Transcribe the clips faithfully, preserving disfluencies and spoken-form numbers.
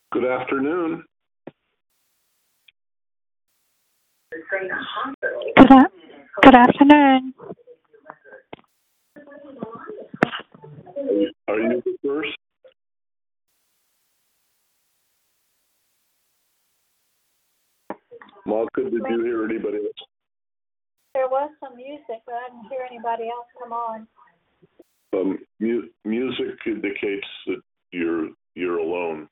Good afternoon. Good, a- good afternoon. Are you the first? Malka, did you hear anybody else? There was some music, but I didn't hear anybody else come on. Um, mu- music indicates that you're you're alone.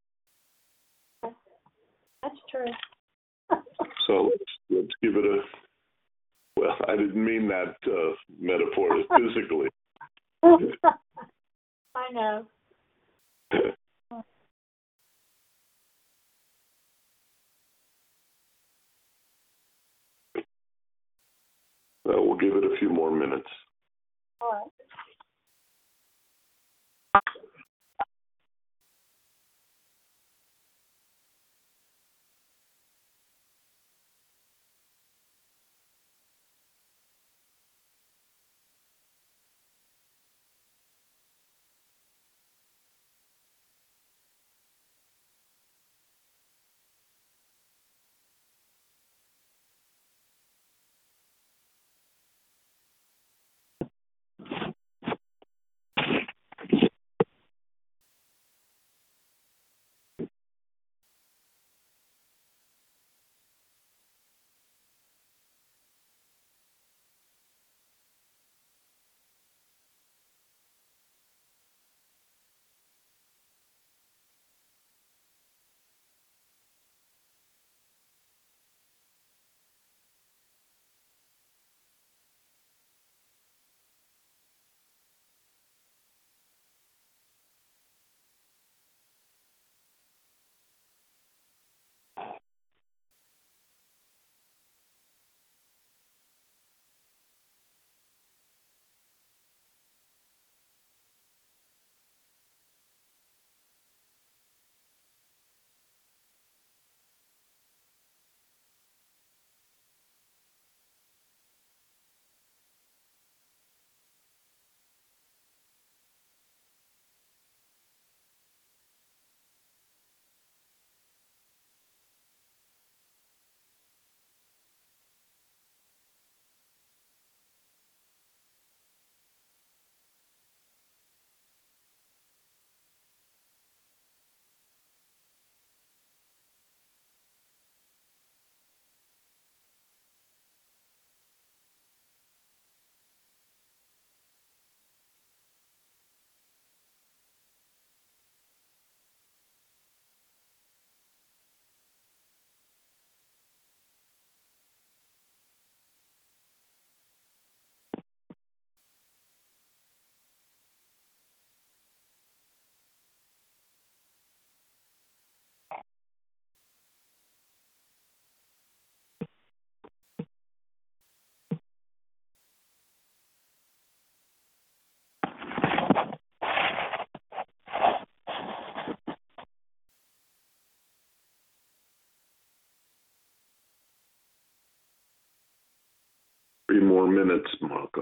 That's true. So let's let's give it a. Well, I didn't mean that uh, metaphor physically. I know. Uh, we'll give it a few more minutes. All right. Three more minutes, Malka.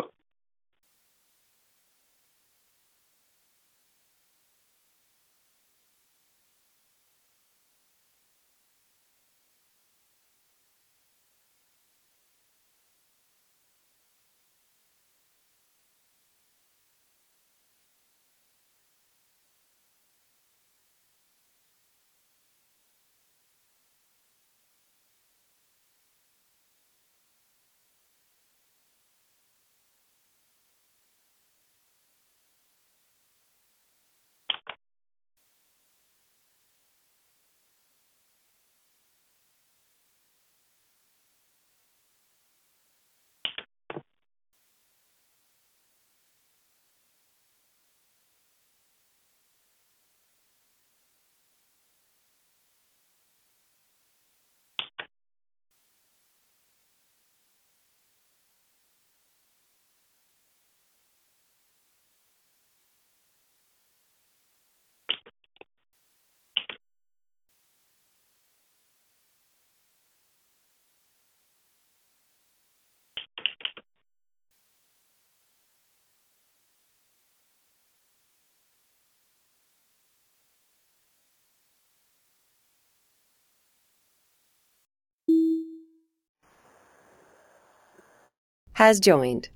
has joined.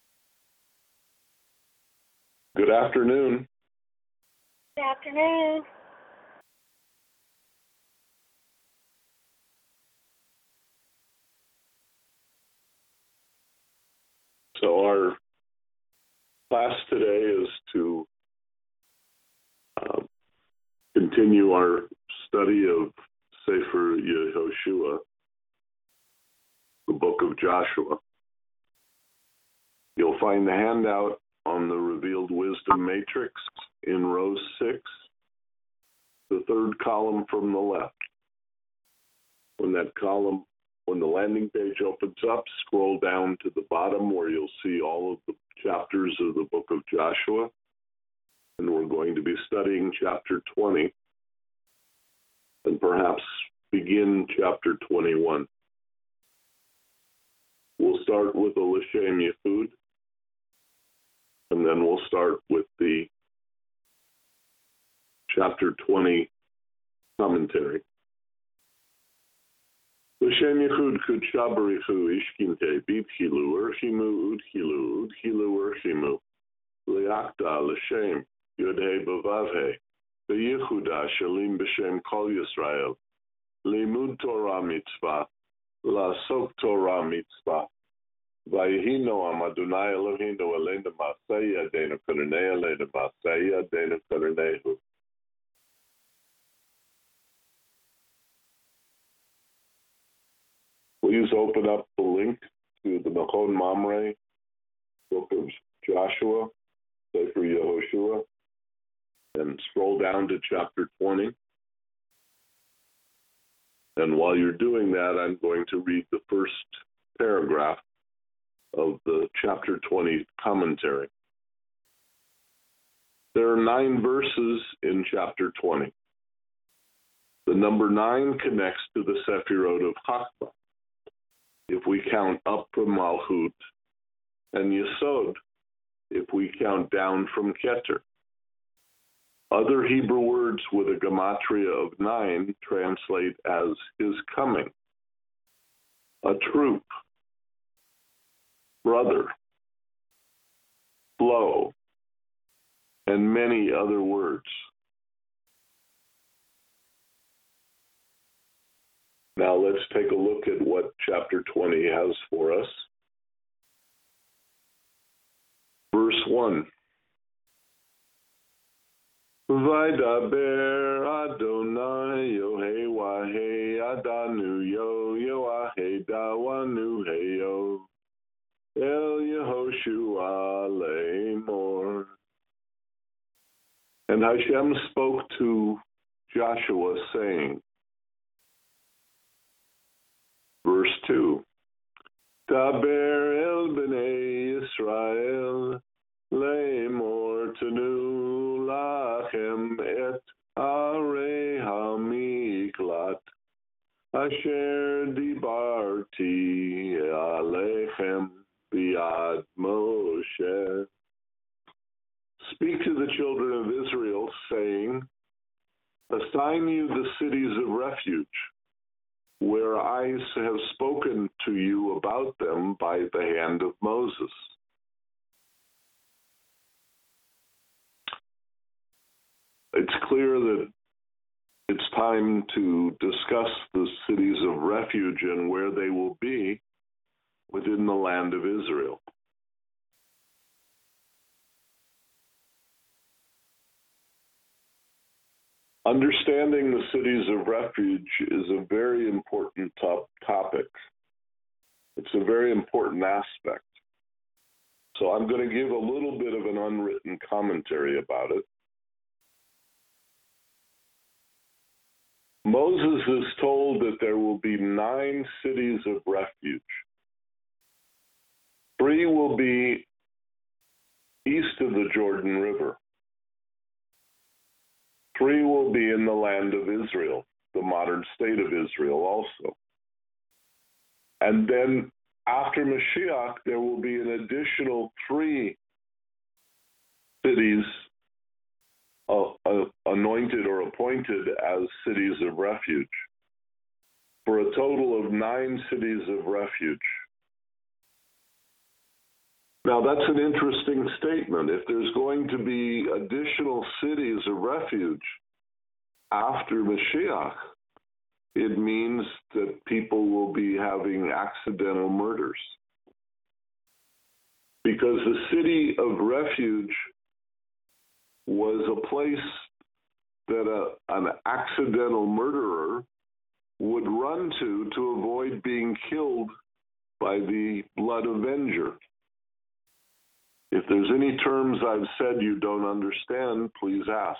Good afternoon. Good afternoon. So our class today is to uh, continue our study of Sefer Yehoshua, the book of Joshua. You'll find the handout on the Revealed Wisdom Matrix in row six, the third column from the left. When that column, when the landing page opens up, scroll down to the bottom where you'll see all of the chapters of the book of Joshua. And we're going to be studying chapter twenty and perhaps begin chapter twenty-one. We'll start with the L'Shem Yehud, and then we'll start with the chapter twenty commentary. L'Shem Yehud Kudsha Barichu Ishkinte Bibchilu Urshimu Udchilu Udchilu Urshimu Liakta L'Shem Yodhe Bavavhe Beyehuda Shalim B'Shem Kol Yisrael Limud Torah Mitzvah Lasok Torah Mitzvah Vayhi Noam Adonai Eloheinu Aleinu Masei Yadeinu Karanei Aleinu Masei Yadeinu Karanehu. Please open up the link to the Machon Mamre, book of Joshua, Sefer Yehoshua, and scroll down to chapter twenty. And while you're doing that, I'm going to read the first paragraph of the chapter twenty commentary. There are nine verses in chapter twenty. The number nine connects to the Sephirot of Chakma, if we count up from Malchut, and Yesod, if we count down from Keter. Other Hebrew words with a gematria of nine translate as his coming, a troop, brother, flow, and many other words. Now let's take a look at what chapter twenty has for us. Verse one. Vaydaber Adonai Yohei Wahei Adanu Yo Yoahei Dawanu Heyo El Yehoshua Le'emor. And Hashem spoke to Joshua, saying, verse two, Daber el b'nei Yisrael le'emor tenu lachem et arei hamiklat asher dibarti alechem biad Moshe. Speak to the children of Israel, saying, assign you the cities of refuge, where I have spoken to you about them by the hand of Moses. It's clear that it's time to discuss the cities of refuge and where they will be within the land of Israel. Understanding the cities of refuge is a very important top topic. It's a very important aspect. So I'm going to give a little bit of an unwritten commentary about it. Moses is told that there will be nine cities of refuge. Three will be east of the Jordan River. Three will be in the land of Israel, the modern state of Israel also. And then after Mashiach, there will be an additional three cities uh, uh, anointed or appointed as cities of refuge, for a total of nine cities of refuge. Now, that's an interesting statement. If there's going to be additional cities of refuge after Mashiach, it means that people will be having accidental murders. Because the city of refuge was a place that a, an accidental murderer would run to to avoid being killed by the blood avenger. If there's any terms I've said you don't understand, please ask.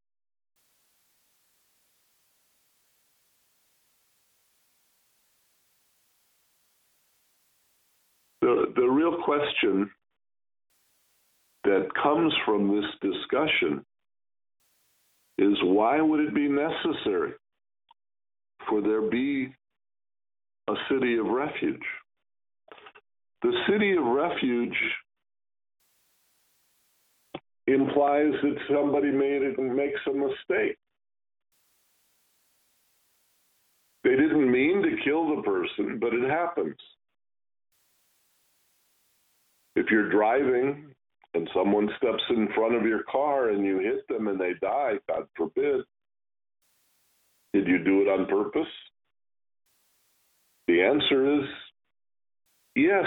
The, the real question that comes from this discussion is, why would it be necessary for there be a city of refuge? The city of refuge implies that somebody made it and makes a mistake. They didn't mean to kill the person, but it happens. If you're driving and someone steps in front of your car and you hit them and they die, God forbid, did you do it on purpose? The answer is yes.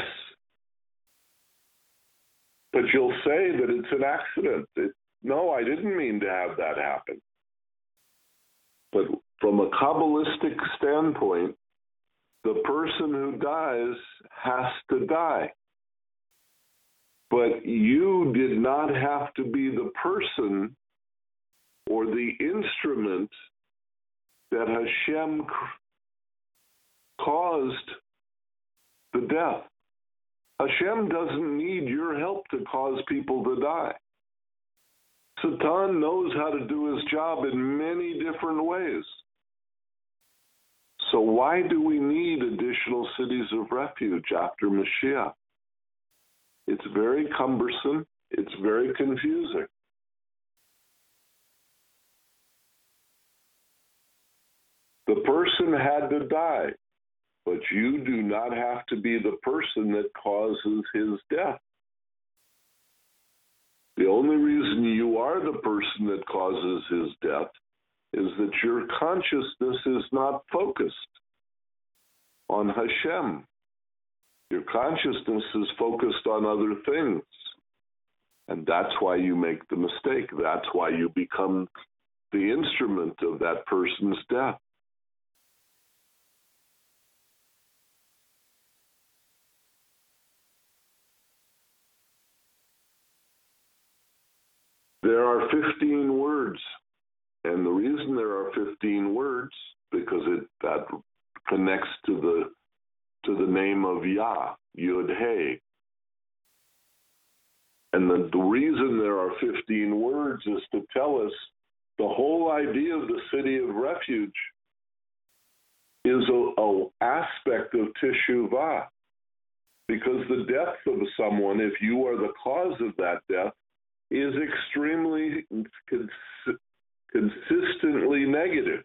But you'll say that it's an accident. It, no, I didn't mean to have that happen. But from a Kabbalistic standpoint, the person who dies has to die. But you did not have to be the person or the instrument that Hashem caused the death. Hashem doesn't need your help to cause people to die. Satan knows how to do his job in many different ways. So why do we need additional cities of refuge after Mashiach? It's very cumbersome. It's very confusing. The person had to die, but you do not have to be the person that causes his death. The only reason you are the person that causes his death is that your consciousness is not focused on Hashem. Your consciousness is focused on other things. And that's why you make the mistake. That's why you become the instrument of that person's death. There are fifteen words, and the reason there are fifteen words, because it that connects to the to the name of Yah, Yud Hey. And the, the reason there are fifteen words is to tell us the whole idea of the city of refuge is a, a aspect of Teshuvah, because the death of someone, if you are the cause of that death, is extremely cons- consistently negative.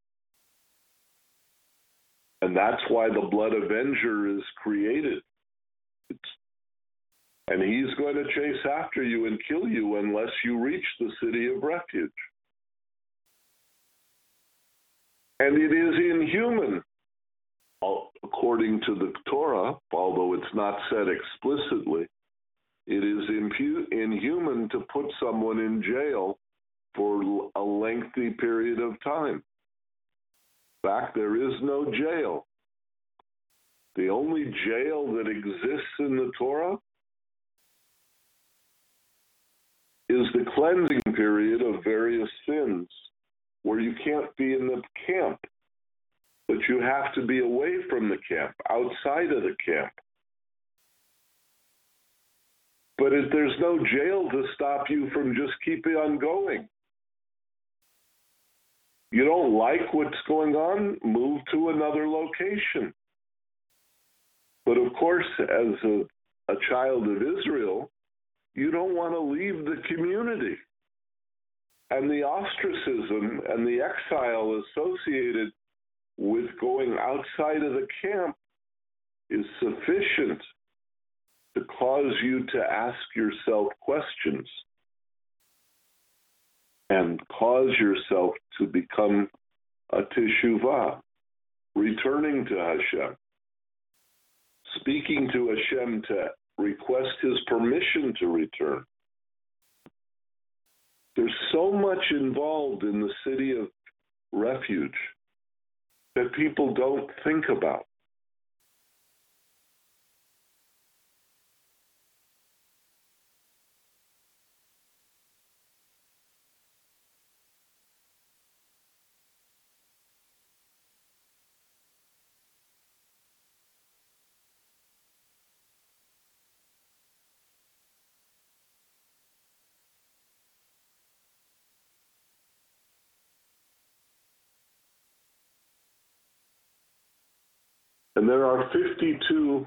And that's why the blood avenger is created. It's, and he's going to chase after you and kill you unless you reach the city of refuge. And it is inhuman, according to the Torah, although it's not said explicitly, it is impu- inhuman to put someone in jail for a lengthy period of time. In fact, there is no jail. The only jail that exists in the Torah is the cleansing period of various sins, where you can't be in the camp, but you have to be away from the camp, outside of the camp. But if there's no jail to stop you from just keeping on going. You don't like what's going on, move to another location. But of course, as a, a child of Israel, you don't want to leave the community. And the ostracism and the exile associated with going outside of the camp is sufficient to cause you to ask yourself questions and cause yourself to become a teshuvah, returning to Hashem, speaking to Hashem to request his permission to return. There's so much involved in the city of refuge that people don't think about. And there are fifty-two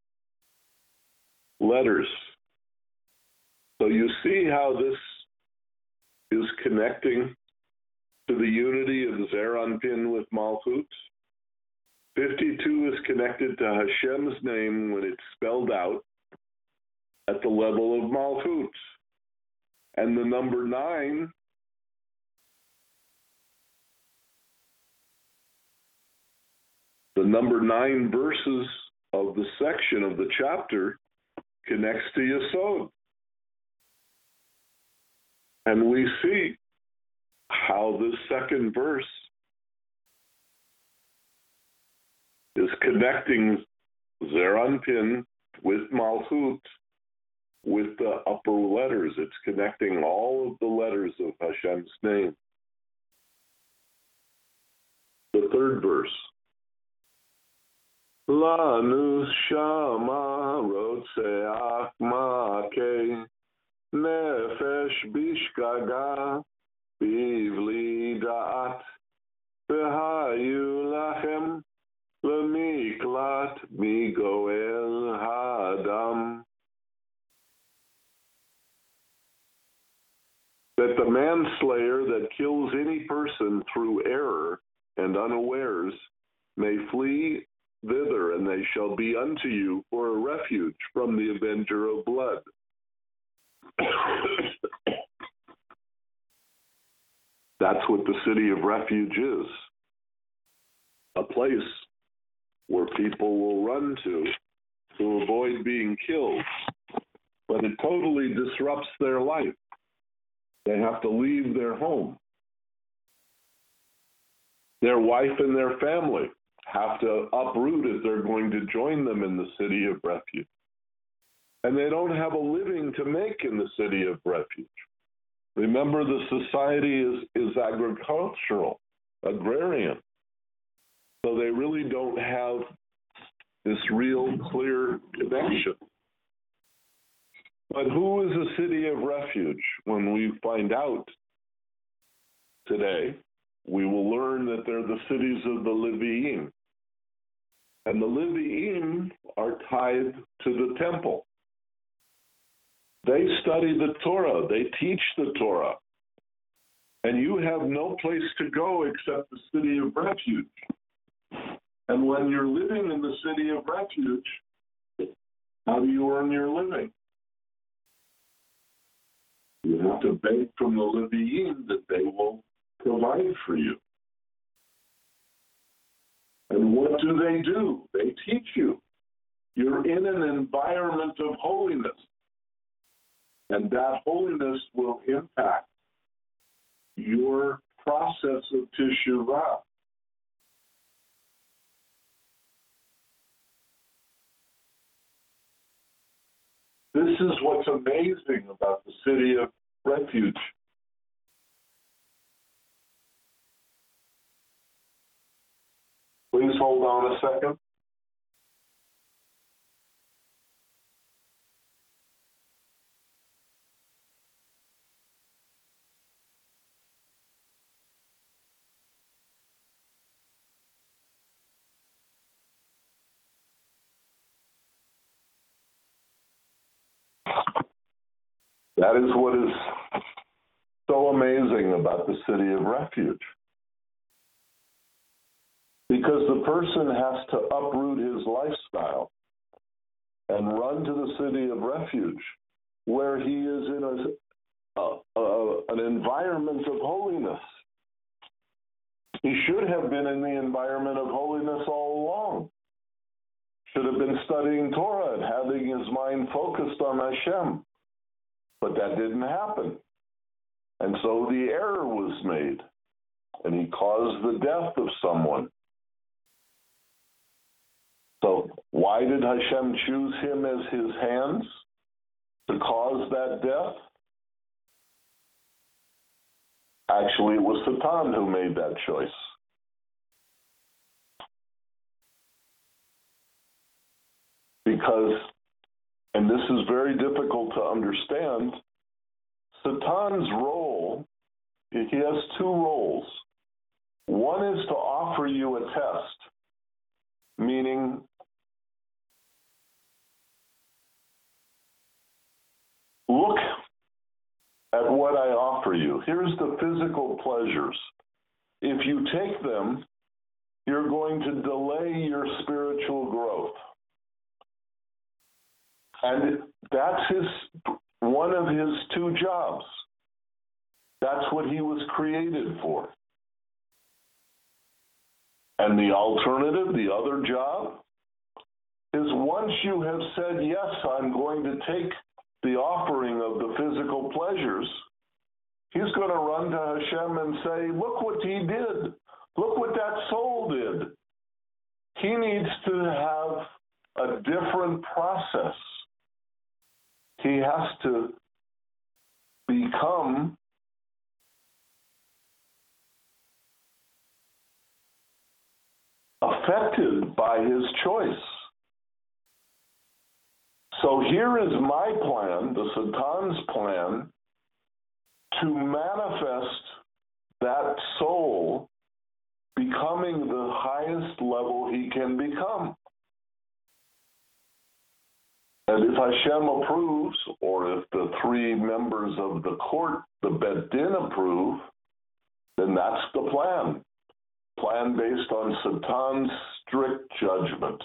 letters. So you see how this is connecting to the unity of Zeir Anpin with Malchut. fifty-two is connected to Hashem's name when it's spelled out at the level of Malchut. And the number nine The number nine verses of the section of the chapter connects to Yesod. And we see how this second verse is connecting Zeir Anpin with Malchut with the upper letters. It's connecting all of the letters of Hashem's name. The third verse. Lanu shama rotzeach makeh nefesh bishkaga bivli da'at v'hayu lachem lemiklat migoel ha'adam. That the manslayer that kills any person through error and unawares may flee thither, and they shall be unto you for a refuge from the avenger of blood. That's what the city of refuge is. A place where people will run to to avoid being killed. But it totally disrupts their life. They have to leave their home. Their wife and their family have to uproot if they're going to join them in the city of refuge. And they don't have a living to make in the city of refuge. Remember, the society is, is agricultural, agrarian. So they really don't have this real clear connection. But who is a city of refuge? When we find out today, we will learn that they're the cities of the Leviim. And the Leviim are tied to the temple. They study the Torah. They teach the Torah. And you have no place to go except the city of refuge. And when you're living in the city of refuge, how do you earn your living? You have to beg from the Leviim that they will provide for you. And what do they do? They teach you. You're in an environment of holiness. And that holiness will impact your process of teshuvah. This is what's amazing about the city of refuge. Please hold on a second. That is what is so amazing about the city of refuge. Because the person has to uproot his lifestyle and run to the city of refuge, where he is in a, a, a, an environment of holiness. He should have been in the environment of holiness all along. Should have been studying Torah and having his mind focused on Hashem. But that didn't happen. And so the error was made, and he caused the death of someone. So why did Hashem choose him as his hands to cause that death? Actually, it was Satan who made that choice. Because, and this is very difficult to understand, Satan's role, he has two roles. One is to offer you a test, meaning look at what I offer you. Here's the physical pleasures. If you take them, you're going to delay your spiritual growth. And that's his one of his two jobs. That's what he was created for. And the alternative, the other job, is once you have said, yes, I'm going to take the offering of the physical pleasures, he's going to run to Hashem and say, look what he did. Look what that soul did. He needs to have a different process. He has to become affected by his choice. So here is my plan, the Satan's plan, to manifest that soul becoming the highest level he can become. And if Hashem approves, or if the three members of the court, the Bet Din, approve, then that's the plan. Plan based on Satan's strict judgment.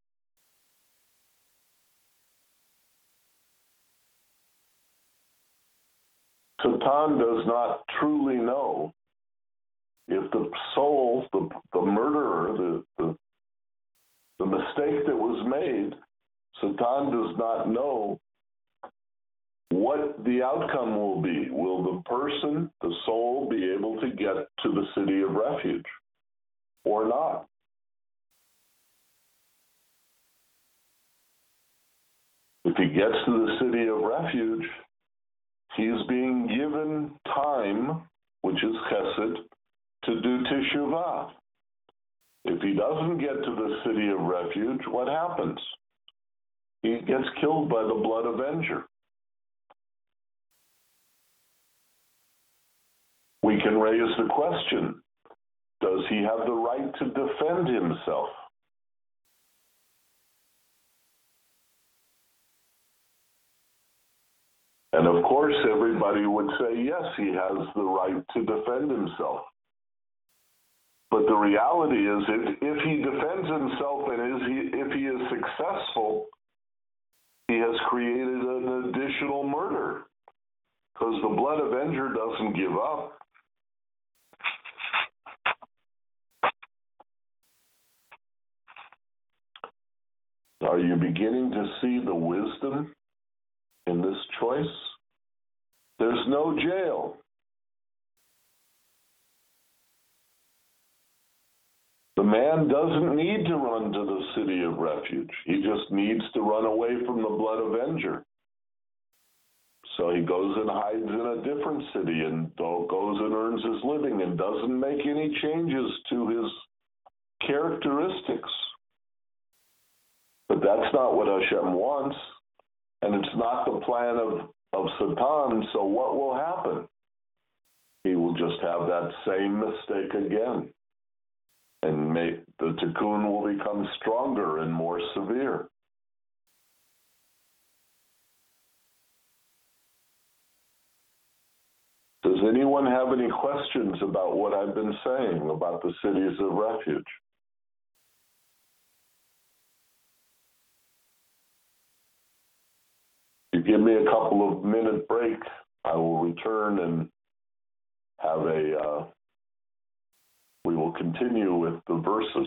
Satan does not truly know if the soul, the, the murderer, the, the, the mistake that was made, Satan does not know what the outcome will be. Will the person, the soul, be able to get to the city of refuge or not? If he gets to the city of refuge, he's being given time, which is chesed, to do teshuvah. If he doesn't get to the city of refuge, what happens? He gets killed by the blood avenger. We can raise the question, does he have the right to defend himself? And of course, everybody would say, yes, he has the right to defend himself. But the reality is, if, if he defends himself and is he, if he is successful, he has created an additional murder, because the blood avenger doesn't give up. Are you beginning to see the wisdom in this choice? There's no jail. The man doesn't need to run to the city of refuge. He just needs to run away from the blood avenger. So he goes and hides in a different city and goes and earns his living and doesn't make any changes to his characteristics. But that's not what Hashem wants, and it's not the plan of, of Satan, so what will happen? He will just have that same mistake again. And may, the tikkun will become stronger and more severe. Does anyone have any questions about what I've been saying about the cities of refuge? me a couple of minute break. I will return and have a, uh, we will continue with the verses.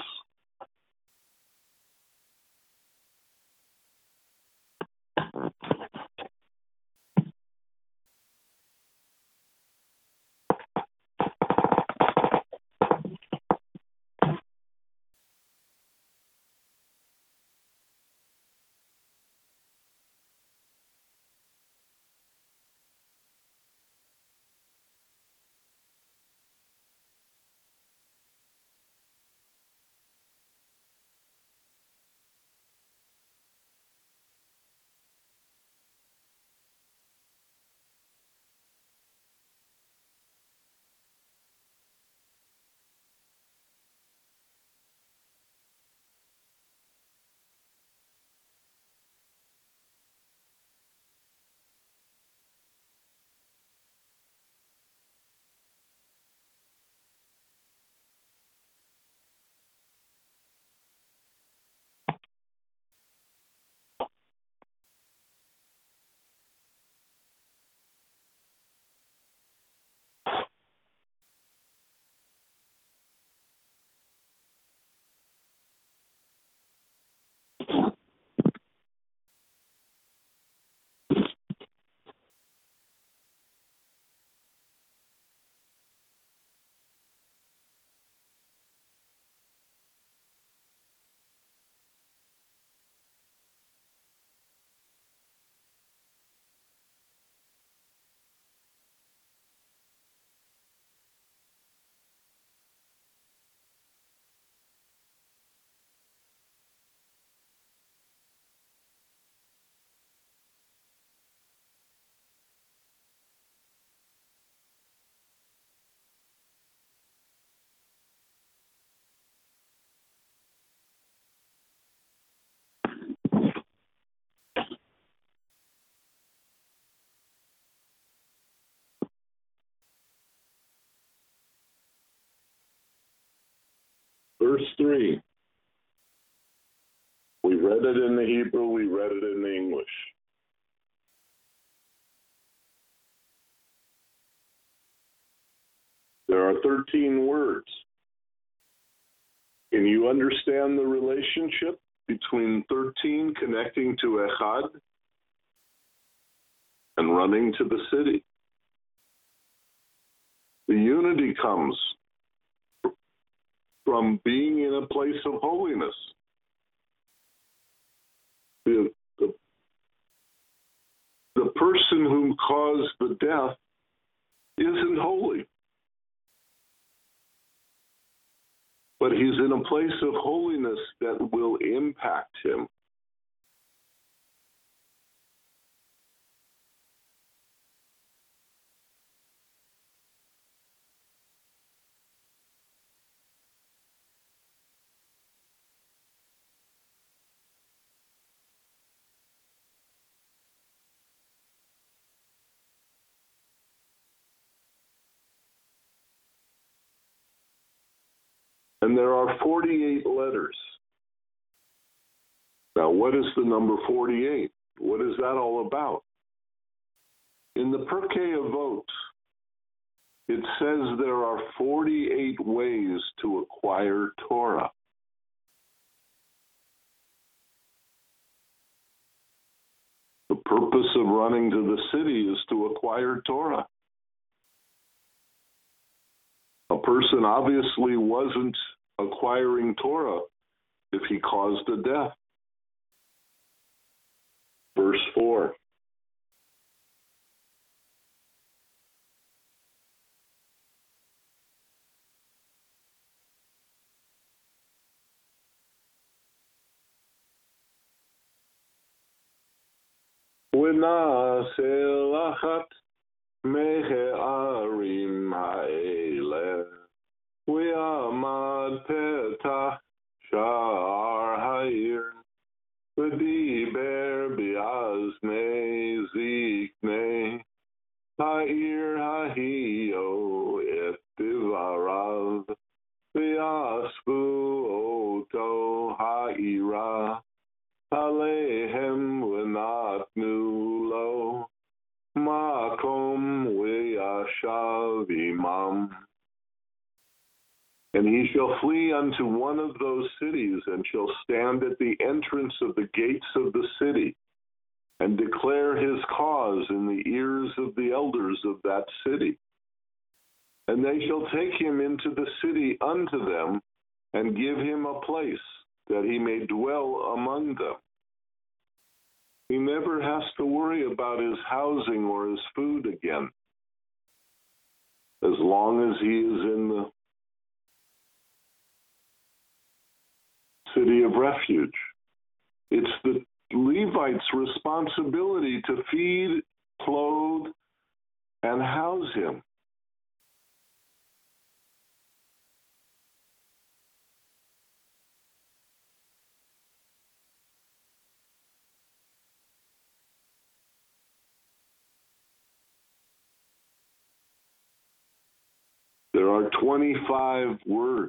Verse three. We read it in the Hebrew, we read it in the English. There are thirteen words. Can you understand the relationship between thirteen connecting to Echad and running to the city? The unity comes from being in a place of holiness. The, the, the person who caused the death isn't holy, but he's in a place of holiness that will impact him. And there are forty-eight letters. Now, what is the number forty-eight? What is that all about? In the Pirkei Avot, it says there are forty-eight ways to acquire Torah. The purpose of running to the city is to acquire Torah. A person obviously wasn't acquiring Torah if he caused a death. Verse four. V'na'aseh lachat me'ha'arim ha'eleh v'yamad petach sha'ar ha'ir v'diber bi'aznei ziknei ha'ir ha'hiyo et divarav v'yasvu oto ha'ira Alehem v'natnu lo of imam. And he shall flee unto one of those cities, and shall stand at the entrance of the gates of the city, and declare his cause in the ears of the elders of that city. And they shall take him into the city unto them, and give him a place, that he may dwell among them. He never has to worry about his housing or his food again, as long as he is in the city of refuge. It's the Levite's responsibility to feed, clothe, and house him. There are twenty-five words.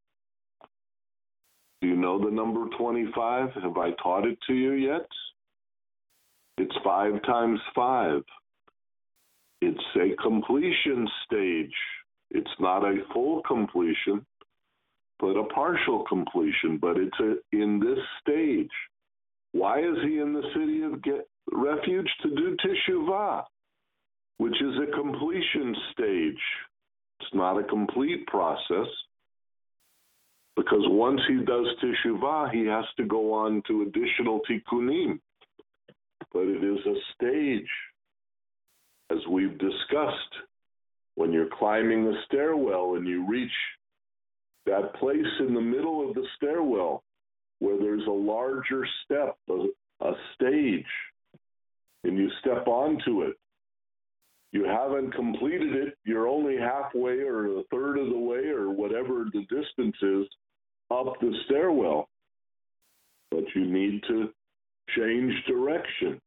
Do you know the number twenty-five? Have I taught it to you yet? It's five times five. It's a completion stage. It's not a full completion, but a partial completion. But it's a, in this stage. Why is he in the city of get, refuge? To do teshuvah, which is a completion stage. It's not a complete process, because once he does teshuvah, he has to go on to additional tikkunim. But it is a stage, as we've discussed. When you're climbing the stairwell and you reach that place in the middle of the stairwell where there's a larger step, a, a stage, and you step onto it, you haven't completed it, you're only halfway or a third of the way or whatever the distance is up the stairwell, but you need to change direction.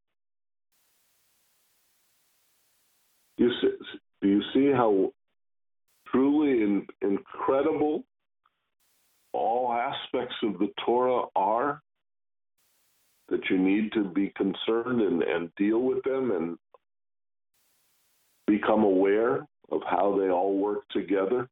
You see, do you see how truly in, incredible all aspects of the Torah are? That you need to be concerned and, and deal with them and become aware of how they all work together.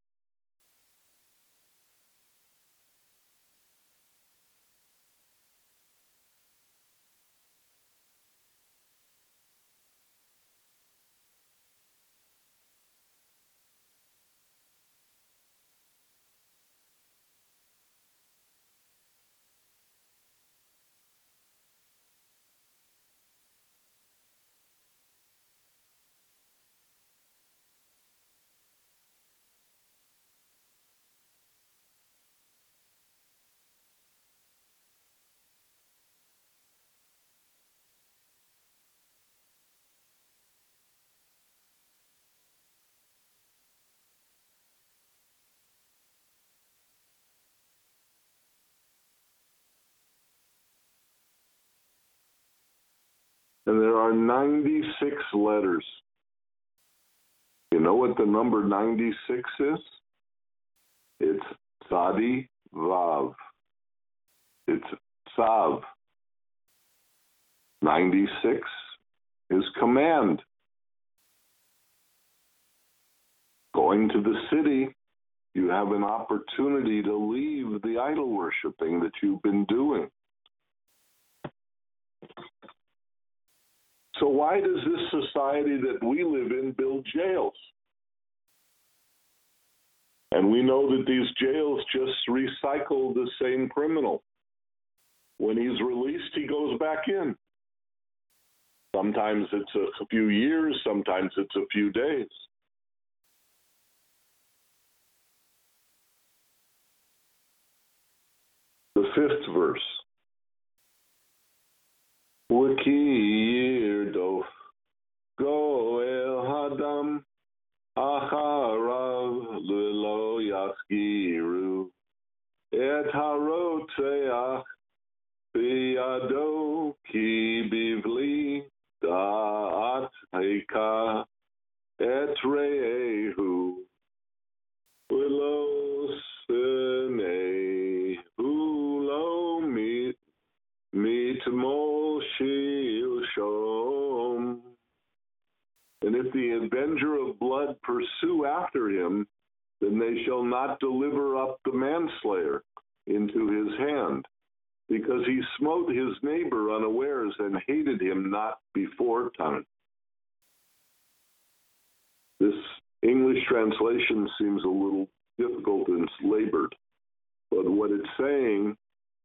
And there are ninety-six letters. You know what the number ninety-six is? It's Tzadi Vav. It's Tzav. ninety-six is command. Going to the city, you have an opportunity to leave the idol worshiping that you've been doing. So why does this society that we live in build jails? And we know that these jails just recycle the same criminal. When he's released, he goes back in. Sometimes it's a few years, sometimes it's a few days. The fifth verse. Yirdof Goel Hadam Acharav Lelo Yaskiru Et Haroteach Biyado Ki Bivli Da'at Heika Et Re'ehu Willow Sene Hulo Mit Mitmo Shil Shom. And if the avenger of blood pursue pursue after him, then they shall not deliver up the manslayer into his hand, because he smote his neighbor unawares and hated him not before time. This English translation seems a little difficult and labored, but what it's saying,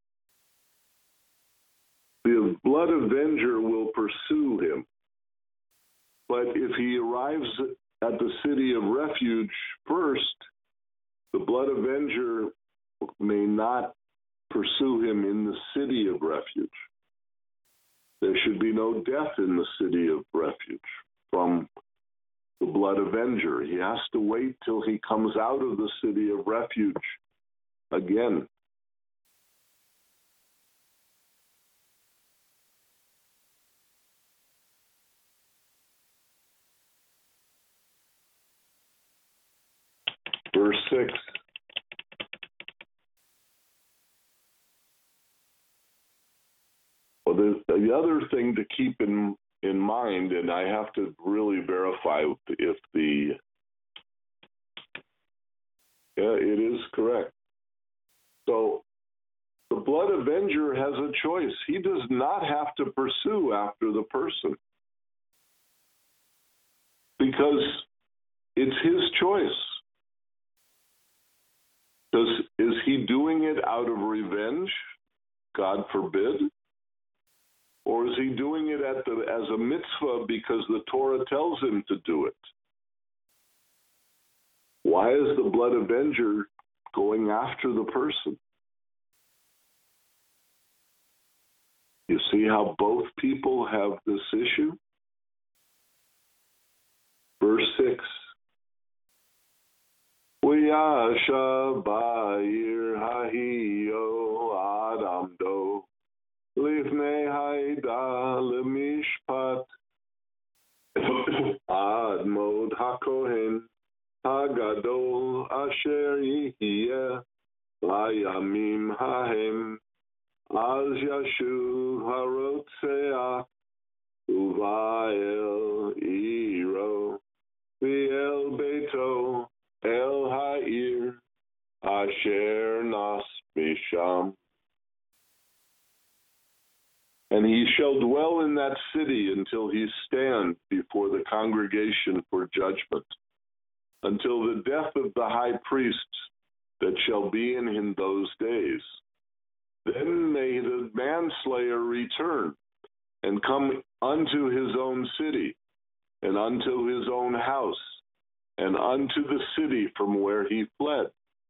the blood avenger will pursue him, but if he arrives at the city of refuge first, the blood avenger may not pursue him in the city of refuge. There should be no death in the city of refuge from the blood avenger. He has to wait till he comes out of the city of refuge again. Verse six. Well, the, the other thing to keep in, in mind, and I have to really verify if the, yeah, it is correct. So the blood avenger has a choice. He does not have to pursue after the person, because it's his choice. Does, is he doing it out of revenge? God forbid. Or is he doing it at the, as a mitzvah because the Torah tells him to do it? Why is the blood avenger going after the person? You see how both people have this issue? Verse six. V'yashav ba'ir ha'hiyo adamdo lifnei haida lemishpat ad mod hakohen hagadol asher yihiyeh layamim hahem az yashuv harotzeach uvael iro v'el beito El Ha'ir Asher Nas Misham. And he shall dwell in that city until he stand before the congregation for judgment, until the death of the high priest that shall be in him those days. Then may the manslayer return and come unto his own city and unto his own house, and unto the city from where he fled.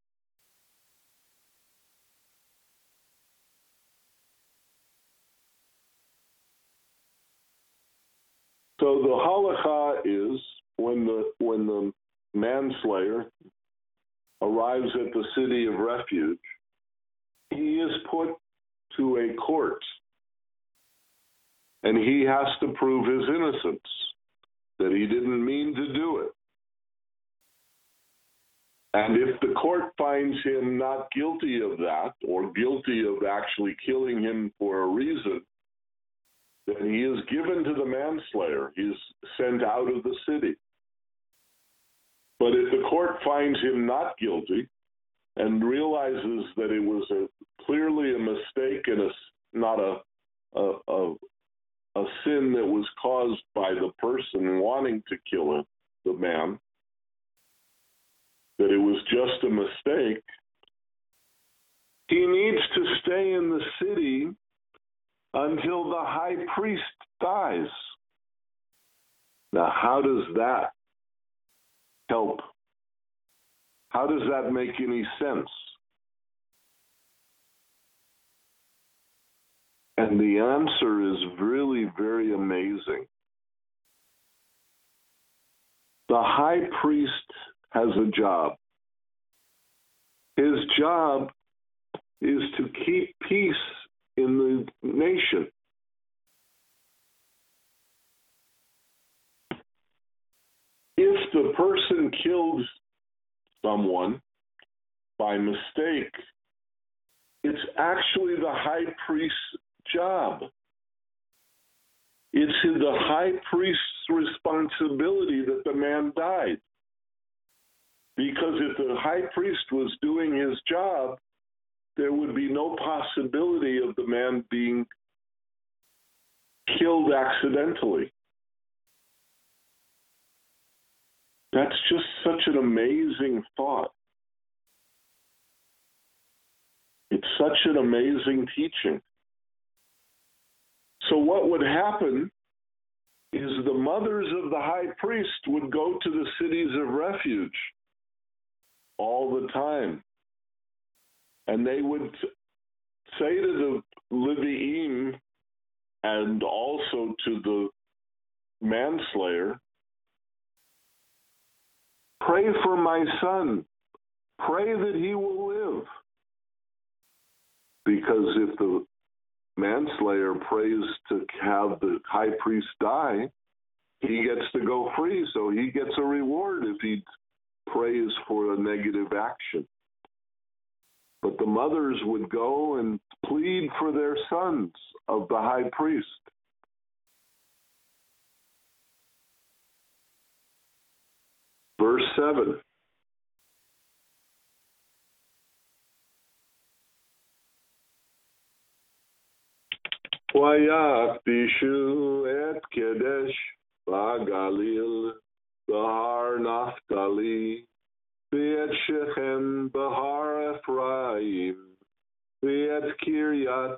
So the halakha is when the when the manslayer arrives at the city of refuge, he is put to a court, and he has to prove his innocence, that he didn't mean to do it. And if the court finds him not guilty of that, or guilty of actually killing him for a reason, then he is given to the manslayer. He is sent out of the city. But if the court finds him not guilty and realizes that it was a, clearly a mistake and a, not a, a, a, a sin that was caused by the person wanting to kill him, the man, that it was just a mistake, he needs to stay in the city until the high priest dies. Now, how does that help? How does that make any sense? And the answer is really very amazing. The high priest has a job. His job is to keep peace in the nation. If the person killed someone by mistake, it's actually the high priest's job. It's the high priest's responsibility that the man died. Because if the high priest was doing his job, there would be no possibility of the man being killed accidentally. That's just such an amazing thought. It's such an amazing teaching. So what would happen is the mothers of the high priest would go to the cities of refuge all the time. And they would say to the Leviim and also to the manslayer, pray for my son. Pray that he will live. Because if the manslayer prays to have the high priest die, he gets to go free, so he gets a reward if he prays for a negative action. But the mothers would go and plead for their sons of the high priest. Verse seven. Vayakdishu et Kedesh b'Galil b'Har Naphtali v'et Shechem b'Har Ephraim v'et Kiryat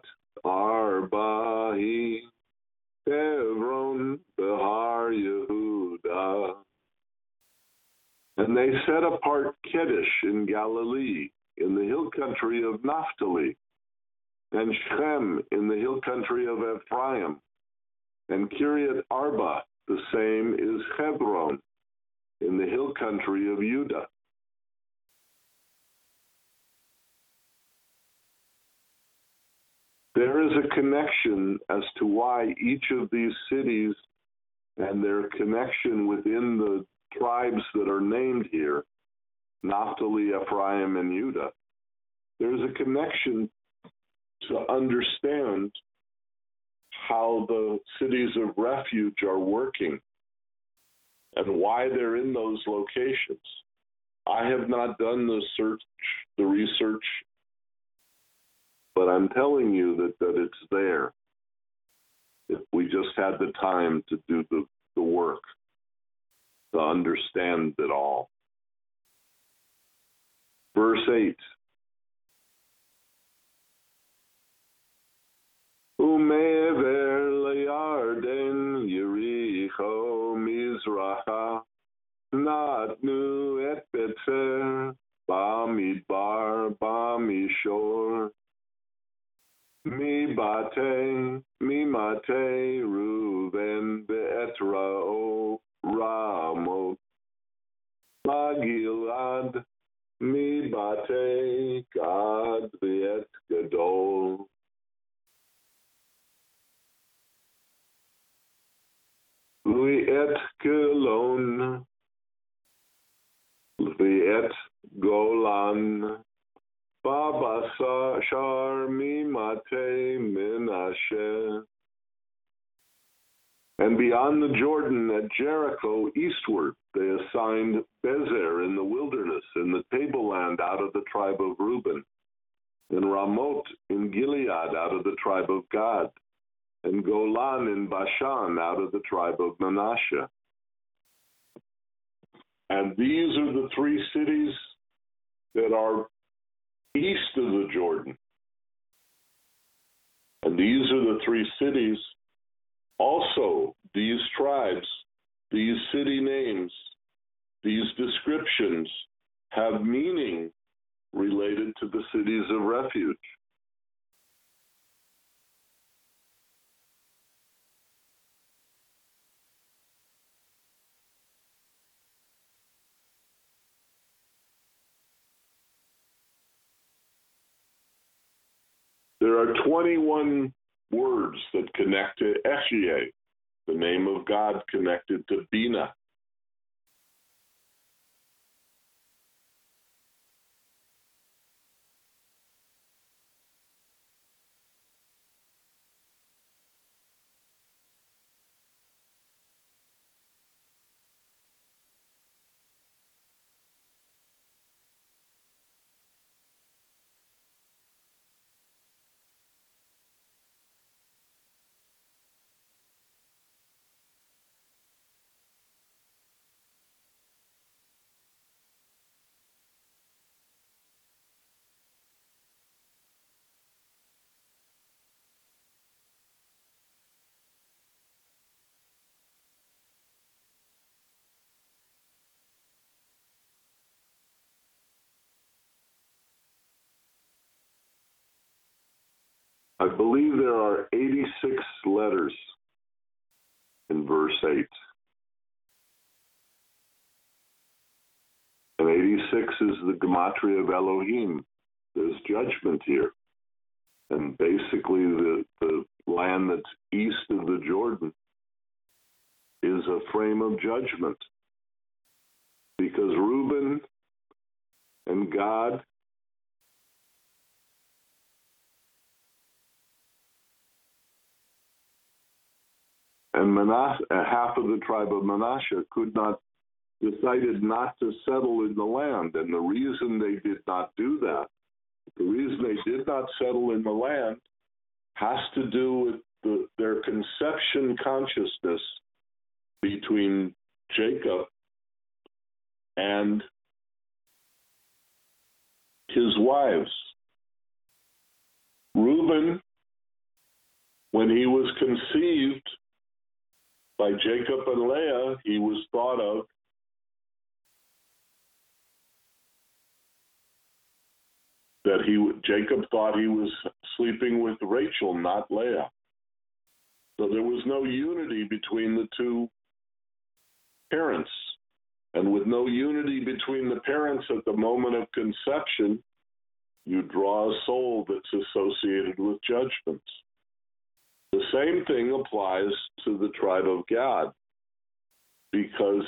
Arba Hebron b'Har Yehuda. And they set apart Kedesh in Galilee, in the hill country of Naphtali, and Shechem in the hill country of Ephraim, and Kiryat Arba, the same is Hebron, in the hill country of Judah. There is a connection as to why each of these cities and their connection within the tribes that are named here, Naphtali, Ephraim, and Judah, there's a connection to understand how the cities of refuge are working and why they're in those locations. I have not done the search, the research, but I'm telling you that, that it's there. If we just had the time to do the, the work, to understand it all. Verse eight. Umever le'Yarden Yericho Mizracha Natnu et Betzer Bamidbar Bamishor Mi Bate Mi Mate Ruven Be'etra Ramot Magilad Mi Bate Gad Be'et Gadol. V'et Kelon, v'et Golan, Babasar Mimate Menashe. And beyond the Jordan at Jericho eastward, they assigned Bezer in the wilderness, in the tableland out of the tribe of Reuben, and Ramoth in Gilead out of the tribe of Gad, and Golan in Bashan out of the tribe of Manasseh. And these are the three cities that are east of the Jordan. And these are the three cities, also these tribes, these city names, these descriptions have meaning related to the cities of refuge. There are twenty-one words that connect to Ehyeh, the name of God connected to Bina. I believe there are eighty-six letters in verse eight. And eighty-six is the gematria of Elohim. There's judgment here. And basically the, the land that's east of the Jordan is a frame of judgment. Because Reuben and God and Manasseh, half of the tribe of Manasseh could not, decided not to settle in the land. And the reason they did not do that, the reason they did not settle in the land has to do with the, their conception consciousness between Jacob and his wives. Reuben, when he was conceived by Jacob and Leah, he was thought of that he Jacob thought he was sleeping with Rachel, not Leah. So there was no unity between the two parents. And with no unity between the parents at the moment of conception, you draw a soul that's associated with judgments. The same thing applies to the tribe of Gad, because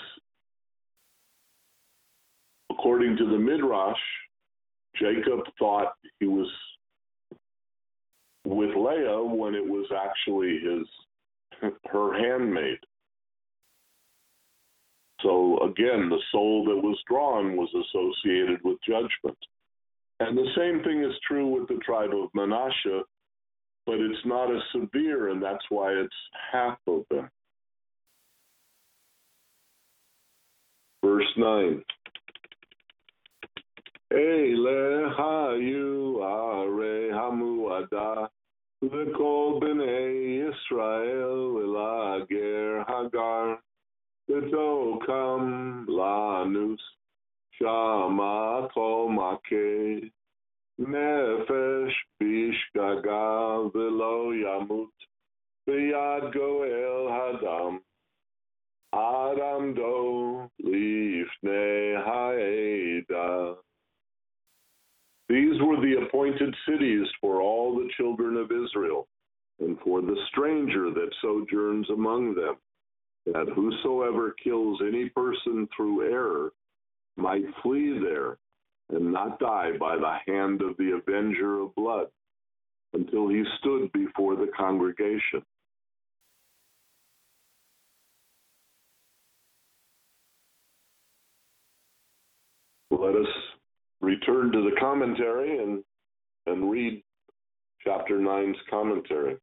according to the Midrash, Jacob thought he was with Leah when it was actually his her handmaid. So again, the soul that was drawn was associated with judgment. And the same thing is true with the tribe of Manasseh, but it's not as severe, and that's why it's half of them. Verse nine. Ele hayu are hamuada lekol bnei Yisrael elager hagar v'tokam lanus shama kol makeh nefesh bishgaga v'lo yamut b'yad goel hadam adam do lifnei ha'eda. These were the appointed cities for all the children of Israel, and for the stranger that sojourns among them, that whosoever kills any person through error might flee there and not die by the hand of the avenger of blood, until he stood before the congregation. Let us return to the commentary and, and read chapter nine's commentary.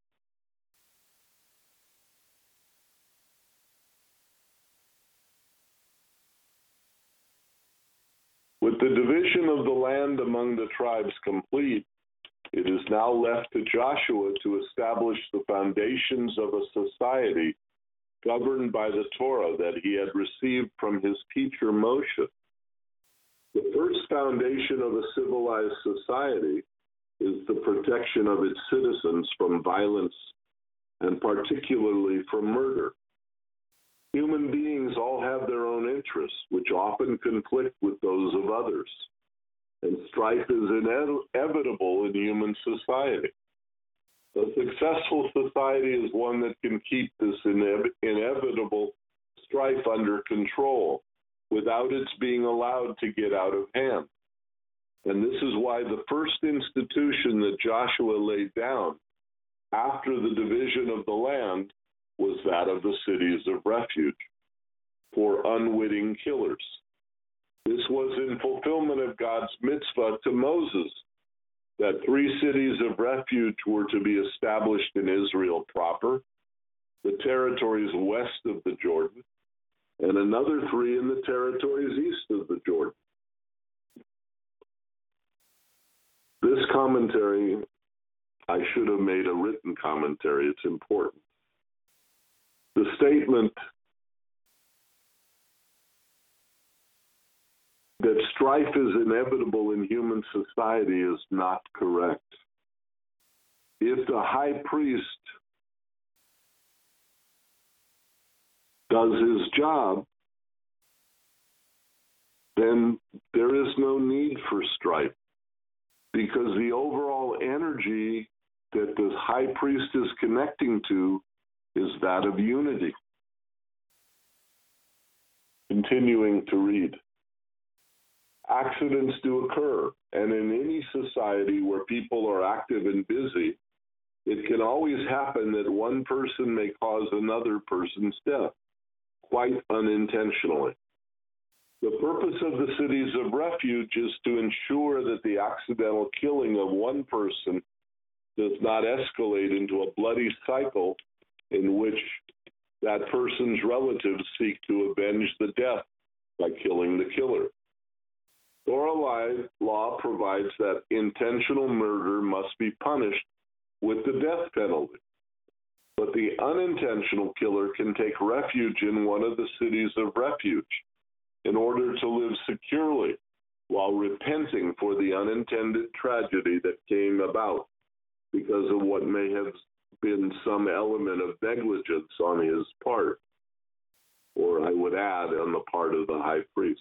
With the division of the land among the tribes complete, it is now left to Joshua to establish the foundations of a society governed by the Torah that he had received from his teacher Moshe. The first foundation of a civilized society is the protection of its citizens from violence and particularly from murder. Human beings all have their own interests, which often conflict with those of others, and strife is inevitable in human society. A successful society is one that can keep this inev- inevitable strife under control without its being allowed to get out of hand. And this is why the first institution that Joshua laid down after the division of the land was that of the cities of refuge for unwitting killers. This was in fulfillment of God's mitzvah to Moses, that three cities of refuge were to be established in Israel proper, the territories west of the Jordan, and another three in the territories east of the Jordan. This commentary, I should have made a written commentary. It's important. The statement that strife is inevitable in human society is not correct. if the high priest does his job, then there is no need for strife, because the overall energy that the high priest is connecting to is that of unity. Continuing to read. Accidents do occur, and in any society where people are active and busy, it can always happen that one person may cause another person's death, quite unintentionally. The purpose of the cities of refuge is to ensure that the accidental killing of one person does not escalate into a bloody cycle in which that person's relatives seek to avenge the death by killing the killer. Torah law provides that intentional murder must be punished with the death penalty. But the unintentional killer can take refuge in one of the cities of refuge in order to live securely while repenting for the unintended tragedy that came about because of what may have been some element of negligence on his part, or I would add, on the part of the high priest.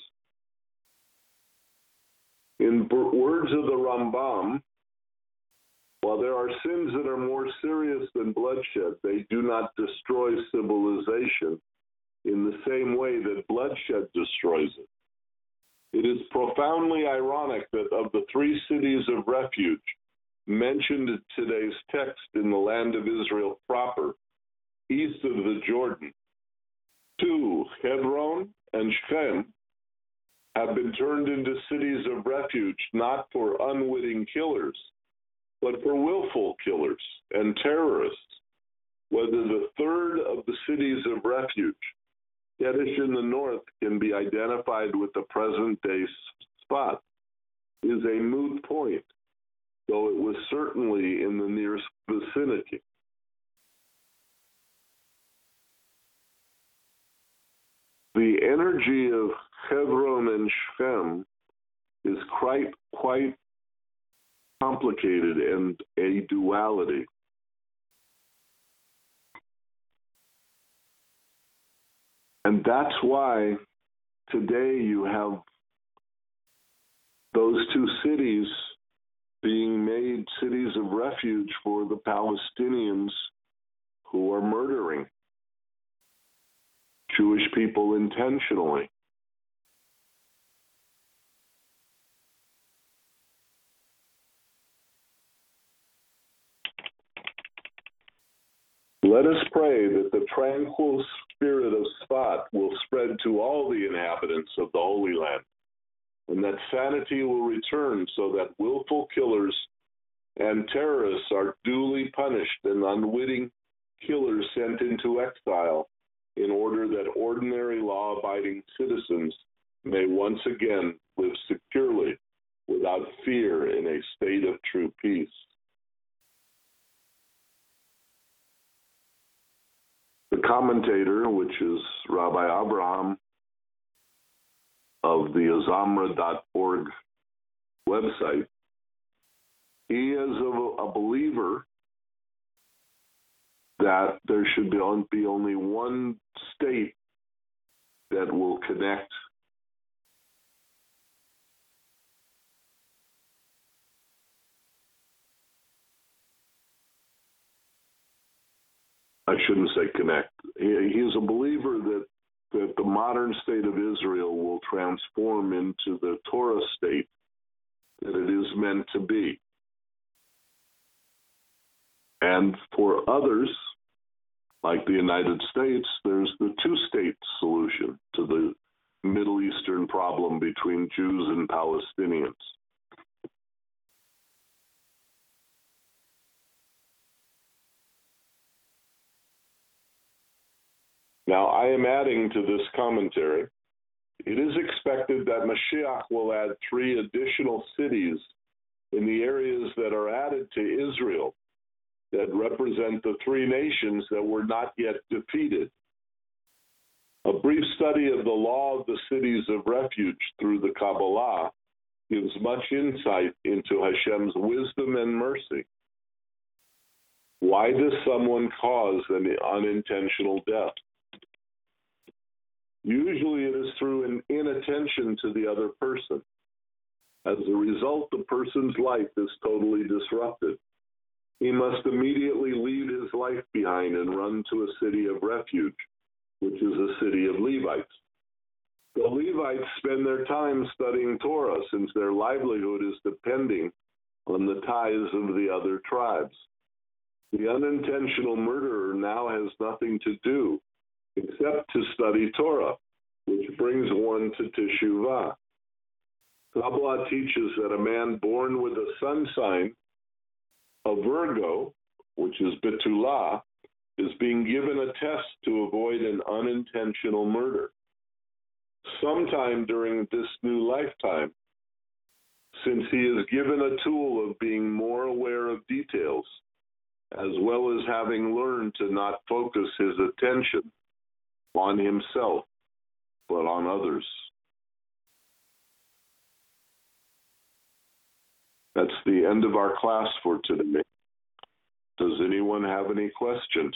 In words of the Rambam, while there are sins that are more serious than bloodshed, they do not destroy civilization in the same way that bloodshed destroys it. It is profoundly ironic that of the three cities of refuge mentioned in today's text in the land of Israel proper, east of the Jordan, two, Hebron and Shechem, have been turned into cities of refuge not for unwitting killers, but for willful killers and terrorists. Whether the third of the cities of refuge, Kedesh in the north, can be identified with the present-day spot is a moot point, though it was certainly in the nearest vicinity. The energy of Hebron and Shechem is quite, quite complicated and a duality. And that's why today you have those two cities being made cities of refuge for the Palestinians who are murdering Jewish people intentionally. Let us pray that the tranquil spirit of Sfat will spread to all the inhabitants of the Holy Land, and that sanity will return so that willful killers and terrorists are duly punished and unwitting killers sent into exile in order that ordinary law-abiding citizens may once again live securely without fear in a state of true peace. The commentator, which is Rabbi Abraham of the azamra dot org website, he is a, a believer that there should be only one state that will connect I shouldn't say connect. He, he is a believer that, that the modern state of Israel will transform into the Torah state that it is meant to be. And for others, like the United States, there's the two-state solution to the Middle Eastern problem between Jews and Palestinians. Now, I am adding to this commentary, it is expected that Mashiach will add three additional cities in the areas that are added to Israel that represent the three nations that were not yet defeated. A brief study of the law of the cities of refuge through the Kabbalah gives much insight into Hashem's wisdom and mercy. Why does someone cause an unintentional death? Usually it is through an inattention to the other person. As a result, the person's life is totally disrupted. He must immediately leave his life behind and run to a city of refuge, which is a city of Levites. The Levites spend their time studying Torah since their livelihood is depending on the tithes of the other tribes. The unintentional murderer now has nothing to do except to study Torah, which brings one to Teshuvah. Kabbalah teaches that a man born with a sun sign, a Virgo, which is Betulah, is being given a test to avoid an unintentional murder. Sometime during this new lifetime, since he is given a tool of being more aware of details, as well as having learned to not focus his attention on himself, but on others. That's the end of our class for today. Does anyone have any questions?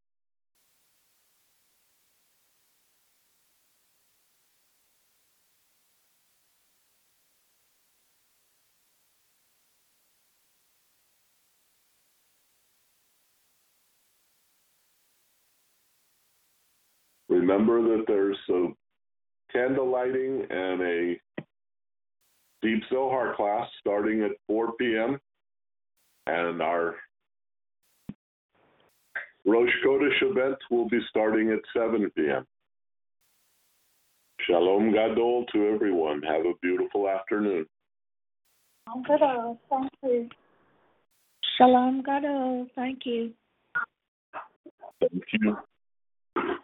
Remember that there's a candle lighting and a Deep Zohar class starting at four p.m. and our Rosh Chodesh event will be starting at seven p.m. Shalom Gadol to everyone. Have a beautiful afternoon. I'm good. uh, Thank you. Shalom Gadol. Thank you. Thank you.